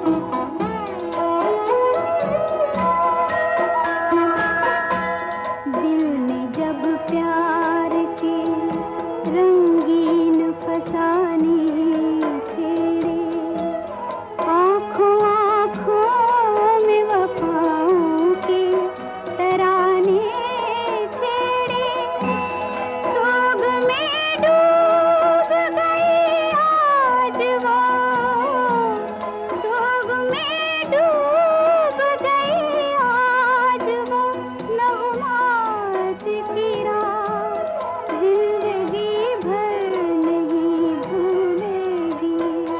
दिल ने जब प्यार के रंगीन फसाने छेड़े, आँखों आँखों में वफाओं के तराने छेड़े, सोग में डूब गई आज वो, सोग में डूब गई आज वो नगमात की रात, जिंदगी भर नहीं भूलेगी।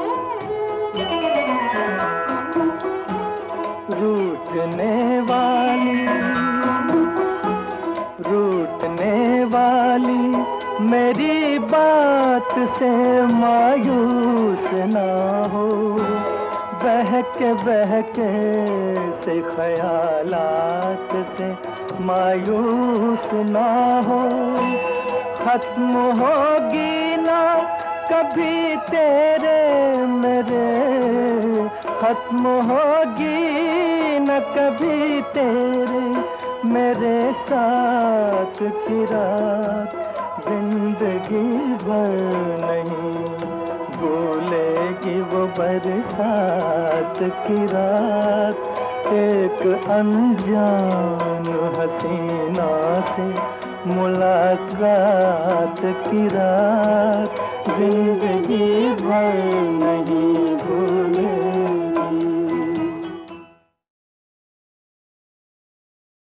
रूठने वाली मेरी बात से मायूस ना हो, बहके बहके से ख्यालात से मायूस ना हो। खत्म होगी ना कभी तेरे मेरे, खत्म होगी न कभी तेरे मेरे साथ की रात, जिंदगी भर नहीं भूलेगी वो बरसात की रात। एक अनजान हसीना से मुलाकात की रात, जिंदगी भर नहीं भूलेगी।